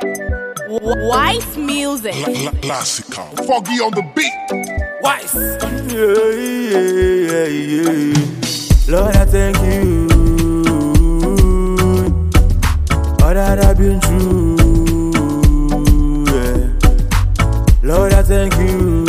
Wise music. Classical. Foggy on the beat. Wise. Yeah. Lord, I thank you. All that I've been through. Yeah. Lord, I thank you.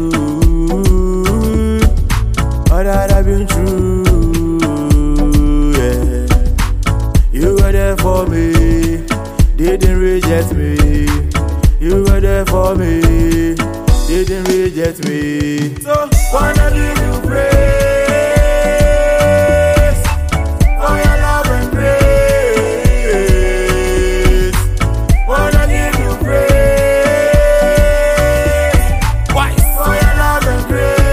All that I've been through. Yeah. You were there for me. Didn't reject me. You were there for me. Didn't reject me. So wanna give you praise for your love and grace. Wanna give you praise for your love and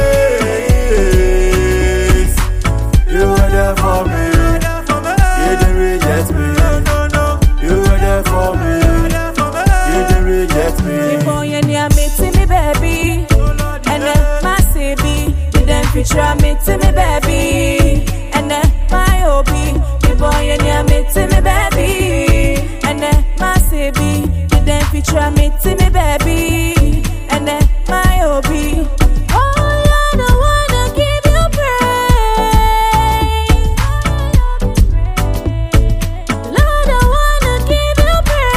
grace. You were there for me. Didn't reject me. You were there for me. Didn't reject me. Before you near me to me, baby. And then my CB. You then feature me to me, baby. And then my OB. Before you near me to me, baby. And then my CB. You then feature me to me, baby. And then my OB. Oh, Lord, I wanna give you praise. Lord, I wanna give you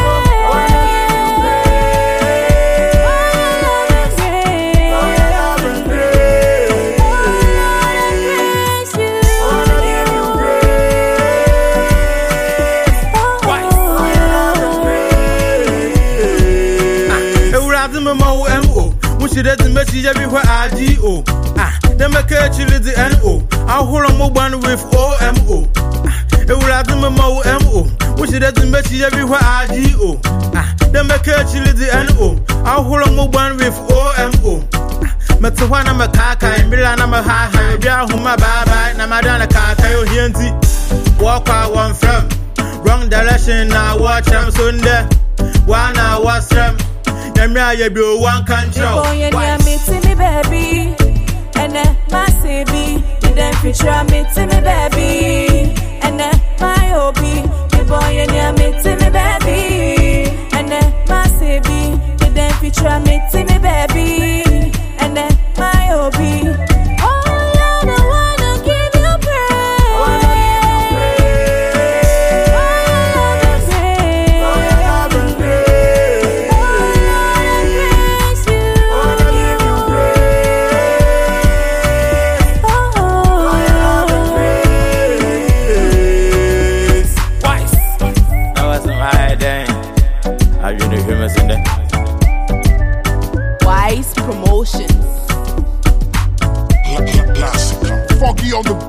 she doesn't message everywhere I do. Then make her chili the NO. I'll hold on one with OMO. It will have them MO. Which she doesn't message everywhere I do. Then make her chili the NO. I'll hold on one with OMO. Matawana Makaka and Milana Maha, Yahuma Baba, Namadana Kaka, Hinti. Walk out one from wrong direction. Now watch I'm Sunday. One hour strum. You be one control. Boy, you near me to me, baby. And then my CB. You then feature me to me, baby. And then my OB. Boy, you near me to me, baby. And then my CB. You then feature me to me, baby. And then my OB. Oh, Lord, I wanna give you Wise Promotions. Classical. Foggy on the beat.